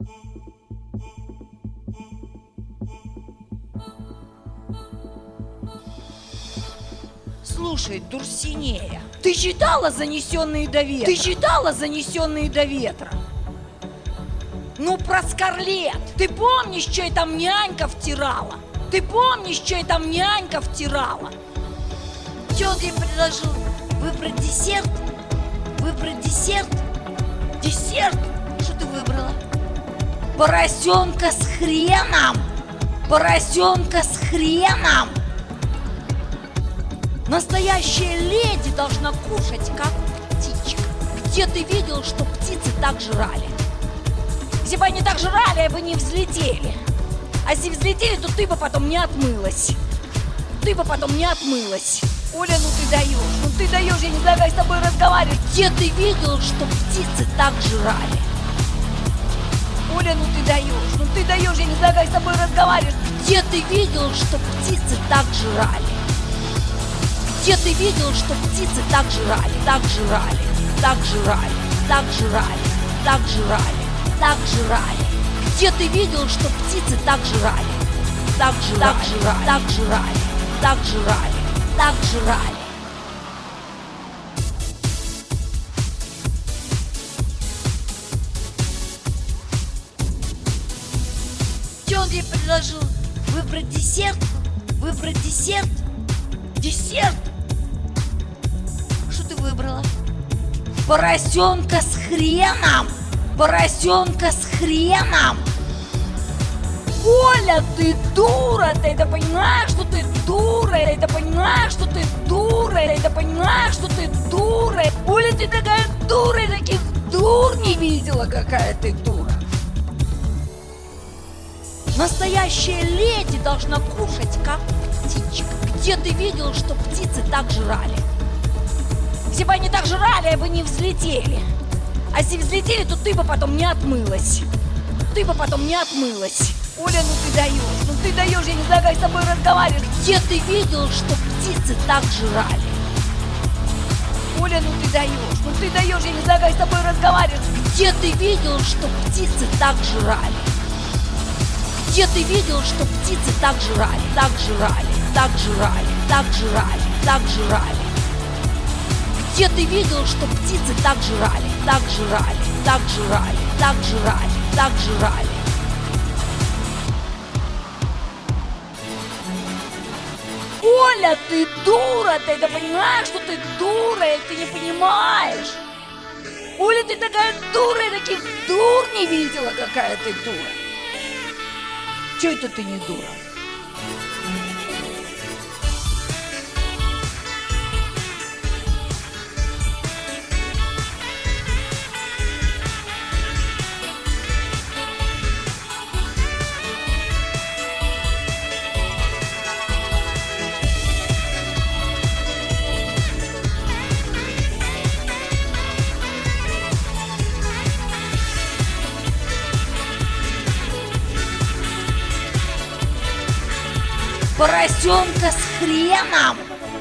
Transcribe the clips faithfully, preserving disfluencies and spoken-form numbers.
Слушай, Дурсинея, ты читала «Занесенные до ветра»? Ты читала «Занесенные до ветра»? Ну, про Скарлетт. Ты помнишь, что ей там нянька втирала? Ты помнишь, что ей там нянька втирала? Че он ей предложил? Выбрать десерт? Выбрать десерт? Десерт? Что ты выбрала? Поросенка с хреном! Поросенка с хреном! Настоящая леди должна кушать, как птичка. Где ты видел, что птицы так жрали? Если бы они так жрали, они бы не взлетели. А если взлетели, то ты бы потом не отмылась. Ты бы потом не отмылась. Оля, ну ты даешь, ну ты даешь, я не знаю, как с тобой разговаривать. Где ты видел, что птицы так жрали? Оля, ну ты даешь, ну ты даешь, я не знаю, как с тобой разговаривать. Где ты видел, что птицы так жрали? Где ты видел, что птицы так жрали, так жрали, так жрали, так жрали, так жрали, так жрали? Где ты видел, что птицы так жрали, так жрали, так жрали, так жрали, так жрали? Че он ей предложил? Выбрать десерт? Выбрать десерт? Десерт? Что ты выбрала? Поросенка с хреном! Поросенка с хреном! Оля, ты дура! Ты это понимаешь, что ты дура? Ты это понимаешь, что ты дура? Ты это понимаешь, что ты дура? Оля, ты такая дура! Я таких дур не видела, какая ты дура! Настоящая леди должна кушать, как птичка. Где ты видел, что птицы так жрали? Если бы они так жрали, они бы не взлетели. А если взлетели, то ты бы потом не отмылась. Ты бы потом не отмылась. Оля, ну ты даешь, ну ты даешь, я не знаю, как с тобой разговаривать. Где ты видел, что птицы так жрали? Оля, ну ты даешь, ну ты даешь, я не знаю, как с тобой разговаривать. Где ты видел, что птицы так жрали? Где ты видел, что птицы так жрали, так жрали, так жрали, так жрали, так жрали? Где ты видел, что птицы так жрали, так жрали, так жрали, так жрали, так жрали? Оля, ты дура! Ты это понимаешь, что ты дура? Или ты не понимаешь? Оля, ты такая дура! Я таких дур не видела, какая ты дура! Чё это ты не дура? Поросенка с хреном!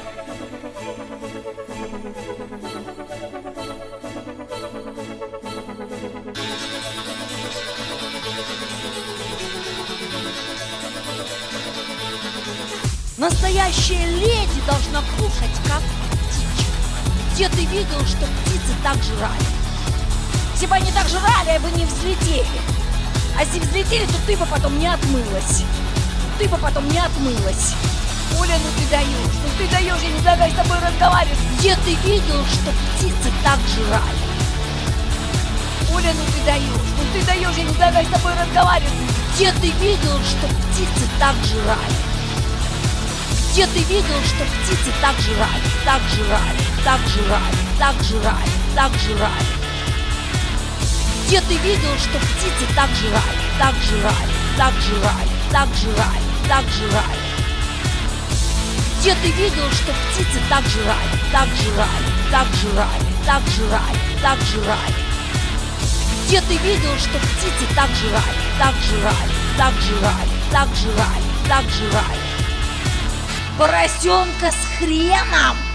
Настоящая леди должна кушать, как птичка. Где ты видел, что птицы так жрали? Если бы они так жрали, они бы не взлетели. А если взлетели, то ты бы потом не отмылась. Ты бы потом не отмылась. Оля, ну ты даешь, ну ты даешь, я не знаю, как с тобой разговаривать. Где ты видел, что птицы так жрали? Оля, ну ты даешь, ну ты даешь, я не знаю, как с тобой разговаривать. Где ты видел, что птицы так жрали? Где ты видел, что птицы так жрали, так жрали, так жрали, так жрали, так жрали? Где ты видел, что птицы так жрали, так жрали, так жрали, так жрали, так жрали? Где ты видел, что птицы так жрали, так жрали, так жрали, так жрали, так жрали? Где ты видел, что птицы так жрали, так жрали, так жрали, так жрали, так жрали? Поросенка с хреном!